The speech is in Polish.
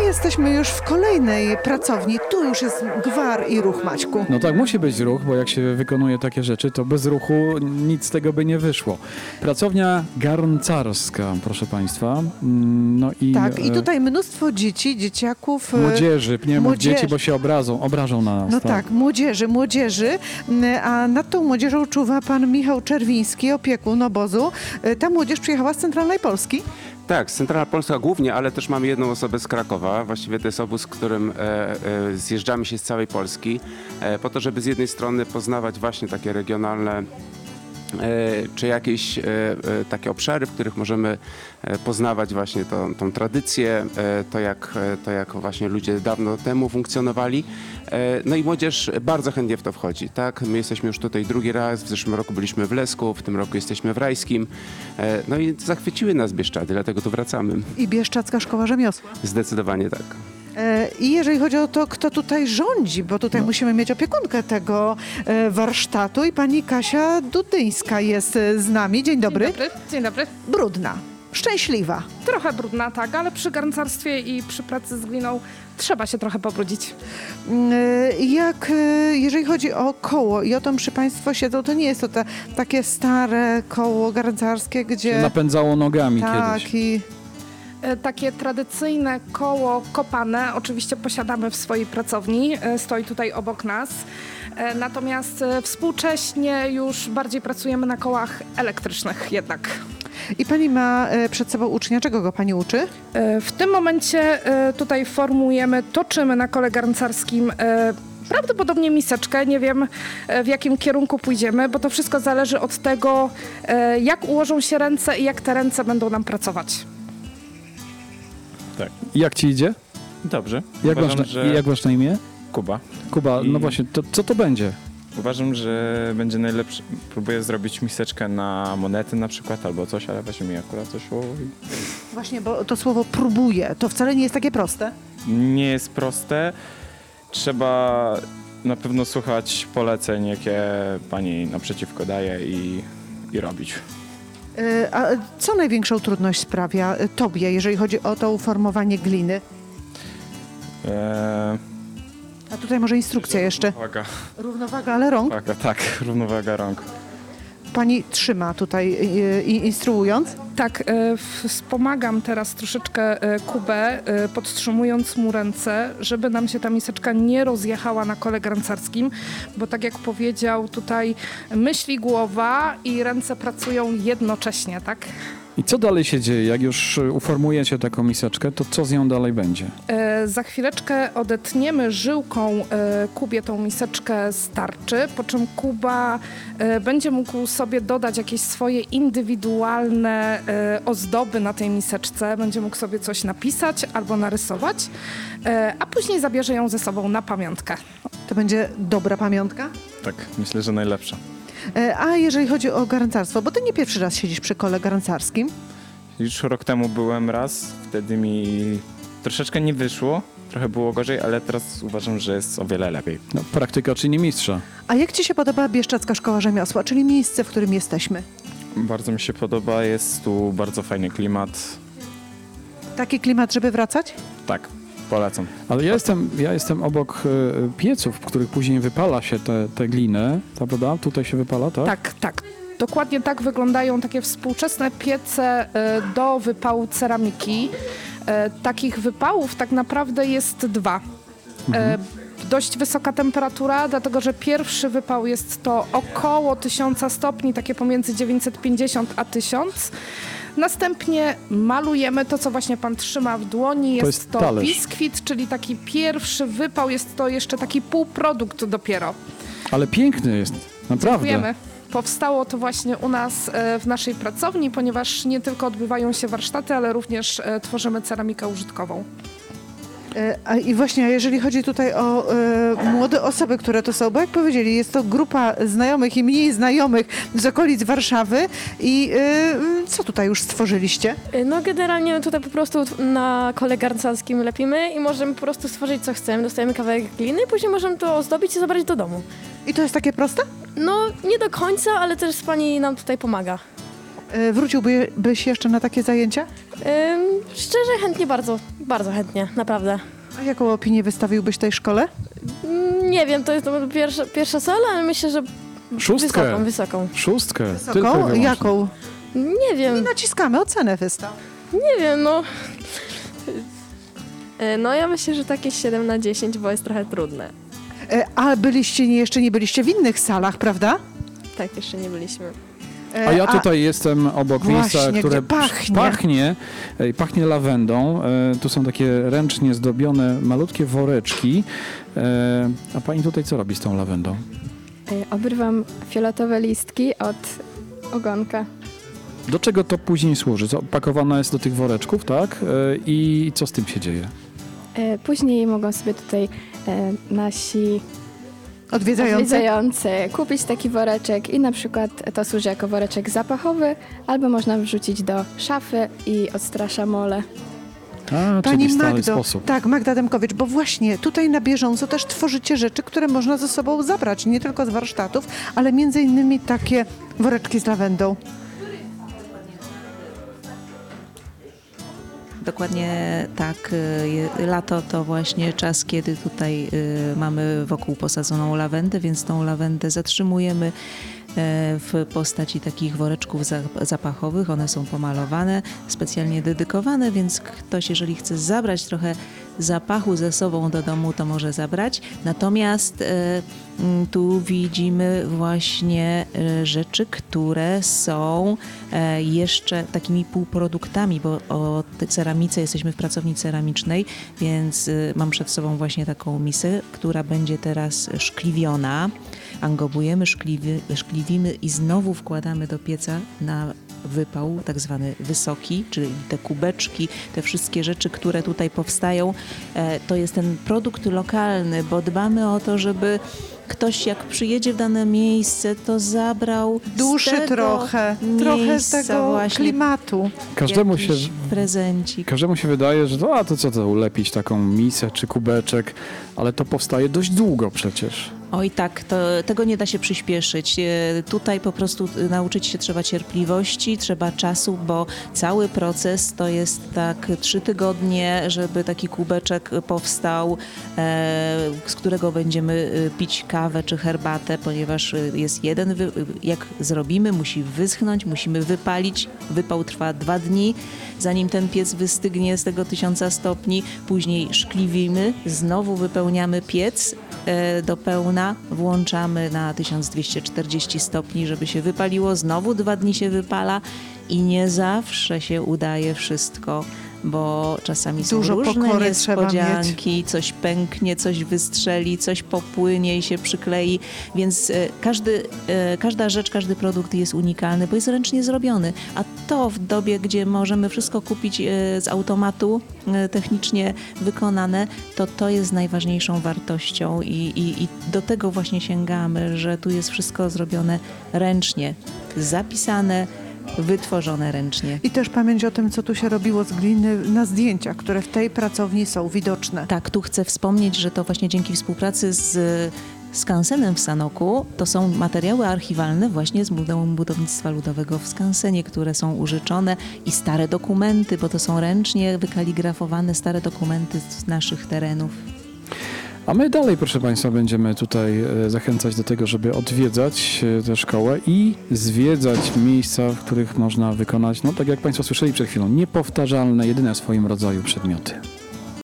jesteśmy już w kolejnej pracowni. Tu już jest gwar i ruch, Maćku. No tak, musi być ruch, bo jak się wykonuje takie rzeczy, to bez ruchu nic z tego by nie wyszło. Pracownia garncarska, proszę Państwa. No i, tak, i tutaj mnóstwo dzieci, dzieciaków. Młodzieży, nie mów dzieci, bo się obrażą na nas. No tak, młodzieży, a nad tą młodzieżą czuwa pan Michał Czerwiński, opiekun obozu. Ta młodzież przyjechała z centralnej Polski. Tak, z Centralna Polska głównie, ale też mamy jedną osobę z Krakowa. Właściwie to jest obóz, którym zjeżdżamy się z całej Polski po to, żeby z jednej strony poznawać właśnie takie regionalne czy jakieś takie obszary, w których możemy poznawać właśnie tą tradycję, to jak właśnie ludzie dawno temu funkcjonowali. No i młodzież bardzo chętnie w to wchodzi, tak? My jesteśmy już tutaj drugi raz, w zeszłym roku byliśmy w Lesku, w tym roku jesteśmy w Rajskim. No i zachwyciły nas Bieszczady, dlatego tu wracamy. I Bieszczadzka Szkoła Rzemiosła. Zdecydowanie tak. I jeżeli chodzi o to, kto tutaj rządzi, bo tutaj musimy mieć opiekunkę tego warsztatu i pani Kasia Dudyńska jest z nami. Dzień dobry. Dzień dobry. Brudna, szczęśliwa. Trochę brudna, tak, ale przy garncarstwie i przy pracy z gliną trzeba się trochę pobrudzić. Jeżeli chodzi o koło i o to, przy Państwo siedzą, to nie jest to takie stare koło garncarskie, gdzie... Się napędzało nogami kiedyś. I... Takie tradycyjne koło kopane oczywiście posiadamy w swojej pracowni, stoi tutaj obok nas. Natomiast współcześnie już bardziej pracujemy na kołach elektrycznych jednak. I pani ma przed sobą ucznia. Czego go pani uczy? W tym momencie tutaj toczymy na kole garncarskim prawdopodobnie miseczkę. Nie wiem, w jakim kierunku pójdziemy, bo to wszystko zależy od tego, jak ułożą się ręce i jak te ręce będą nam pracować. Tak. Jak ci idzie? Dobrze. Jak masz na imię? Kuba. Kuba, no właśnie, to co to będzie? Uważam, że będzie najlepsze. Próbuję zrobić miseczkę na monety na przykład albo coś, ale właśnie mi akurat to szło. Właśnie, bo to słowo próbuję, to wcale nie jest takie proste. Nie jest proste. Trzeba na pewno słuchać poleceń, jakie pani naprzeciwko daje i robić. A co największą trudność sprawia tobie, jeżeli chodzi o to uformowanie gliny? A tutaj może instrukcja jeszcze. Równowaga. Równowaga, ale rąk? Tak, równowaga rąk. Pani trzyma tutaj instruując? Tak, wspomagam teraz troszeczkę Kubę, podtrzymując mu ręce, żeby nam się ta miseczka nie rozjechała na kole garncarskim, bo tak jak powiedział, tutaj myśli głowa i ręce pracują jednocześnie, tak? I co dalej się dzieje? Jak już uformujecie taką miseczkę, to co z nią dalej będzie? Za chwileczkę odetniemy żyłką Kubie tą miseczkę z tarczy, po czym Kuba będzie mógł sobie dodać jakieś swoje indywidualne ozdoby na tej miseczce. Będzie mógł sobie coś napisać albo narysować, a później zabierze ją ze sobą na pamiątkę. To będzie dobra pamiątka? Tak, myślę, że najlepsza. A jeżeli chodzi o garncarstwo, bo ty nie pierwszy raz siedzisz przy kole garncarskim. Już rok temu byłem raz, wtedy mi troszeczkę nie wyszło, trochę było gorzej, ale teraz uważam, że jest o wiele lepiej. No, praktyka czyni mistrza. A jak ci się podoba Bieszczadzka Szkoła Rzemiosła, czyli miejsce, w którym jesteśmy? Bardzo mi się podoba, jest tu bardzo fajny klimat. Taki klimat, żeby wracać? Tak, polecam. Ale ja jestem obok pieców, w których później wypala się te gliny, prawda? Tutaj się wypala, tak? Tak. Dokładnie tak wyglądają takie współczesne piece do wypału ceramiki. Takich wypałów tak naprawdę jest 2. Dość wysoka temperatura, dlatego że pierwszy wypał jest to około 1000 stopni, takie pomiędzy 950 a 1000. Następnie malujemy to, co właśnie pan trzyma w dłoni. Jest to biskwit, czyli taki pierwszy wypał, jest to jeszcze taki półprodukt dopiero. Ale piękny jest, naprawdę. Dziękujemy. Powstało to właśnie u nas w naszej pracowni, ponieważ nie tylko odbywają się warsztaty, ale również tworzymy ceramikę użytkową. I właśnie, jeżeli chodzi tutaj o młode osoby, które to są, bo jak powiedzieli, jest to grupa znajomych i mniej znajomych z okolic Warszawy i co tutaj już stworzyliście? No generalnie tutaj po prostu na kole garncarskim lepimy i możemy po prostu stworzyć co chcemy. Dostajemy kawałek gliny, później możemy to ozdobić i zabrać do domu. I to jest takie proste? No nie do końca, ale też pani nam tutaj pomaga. Wróciłbyś jeszcze na takie zajęcia? Szczerze, chętnie, bardzo, bardzo chętnie, naprawdę. A jaką opinię wystawiłbyś tej szkole? Nie wiem, to jest pierwsza sala, ale myślę, że Szóstkę. wysoką. Szóstkę. Tylko i Wysoką? wyłącznie. Jaką? Nie I wiem, naciskamy ocenę wystaw. nie wiem, no. No ja myślę, że takie 7 na 10, bo jest trochę trudne. A jeszcze nie byliście w innych salach, prawda? Tak, jeszcze nie byliśmy. A ja tutaj jestem obok miejsca, Właśnie, które gdzie pachnie. pachnie lawendą. Tu są takie ręcznie zdobione malutkie woreczki. A pani tutaj co robi z tą lawendą? Obrywam fioletowe listki od ogonka. Do czego to później służy? Co, pakowana jest do tych woreczków, tak? I co z tym się dzieje? Później mogą sobie tutaj nasi Odwiedzający? odwiedzający kupić taki woreczek i na przykład to służy jako woreczek zapachowy, albo można wrzucić do szafy i odstrasza mole. Pani czyli stary Magdo, sposób. tak, Magda Demkowicz, bo właśnie tutaj na bieżąco też tworzycie rzeczy, które można ze sobą zabrać, nie tylko z warsztatów, ale między innymi takie woreczki z lawendą. Dokładnie tak. Lato to właśnie czas, kiedy tutaj mamy wokół posadzoną lawendę, więc tą lawendę zatrzymujemy w postaci takich woreczków zapachowych. One są pomalowane, specjalnie dedykowane, więc ktoś, jeżeli chce zabrać trochę zapachu ze sobą do domu, to może zabrać. Natomiast tu widzimy właśnie rzeczy, które są jeszcze takimi półproduktami, bo o ceramice jesteśmy w pracowni ceramicznej, więc mam przed sobą właśnie taką misę, która będzie teraz szkliwiona. Angobujemy, szkliwimy i znowu wkładamy do pieca na wypał, tak zwany wysoki, czyli te kubeczki, te wszystkie rzeczy, które tutaj powstają, to jest ten produkt lokalny, bo dbamy o to, żeby ktoś jak przyjedzie w dane miejsce, to zabrał Duszy z tego trochę z tego właśnie klimatu. jakiś prezencik. Każdemu się wydaje, że to co to ulepić taką misę czy kubeczek, ale to powstaje dość długo przecież. Oj tak, tego nie da się przyspieszyć. Tutaj po prostu nauczyć się trzeba cierpliwości, trzeba czasu, bo cały proces to jest tak 3 tygodnie, żeby taki kubeczek powstał, z którego będziemy pić kawę czy herbatę, ponieważ jest jeden, jak zrobimy, musi wyschnąć, musimy wypalić. Wypał trwa 2 dni, zanim ten piec wystygnie z tego 1000 stopni. Później szkliwimy, znowu wypełniamy piec do pełna, włączamy na 1240 stopni, żeby się wypaliło, znowu 2 dni się wypala i nie zawsze się udaje wszystko, bo czasami są Dużo różne pokory trzeba niespodzianki, coś pęknie, coś wystrzeli, coś popłynie i się przyklei, więc każda rzecz, każdy produkt jest unikalny, bo jest ręcznie zrobiony, a to w dobie, gdzie możemy wszystko kupić z automatu, technicznie wykonane, to jest najważniejszą wartością i do tego właśnie sięgamy, że tu jest wszystko zrobione ręcznie, zapisane, wytworzone ręcznie. I też pamięć o tym, co tu się robiło z gliny na zdjęciach, które w tej pracowni są widoczne. Tak, tu chcę wspomnieć, że to właśnie dzięki współpracy z skansenem w Sanoku to są materiały archiwalne właśnie z Muzeum Budownictwa Ludowego w Skansenie, które są użyczone i stare dokumenty, bo to są ręcznie wykaligrafowane stare dokumenty z naszych terenów. A my dalej, proszę Państwa, będziemy tutaj zachęcać do tego, żeby odwiedzać tę szkołę i zwiedzać miejsca, w których można wykonać, no tak jak Państwo słyszeli przed chwilą, niepowtarzalne, jedyne w swoim rodzaju przedmioty.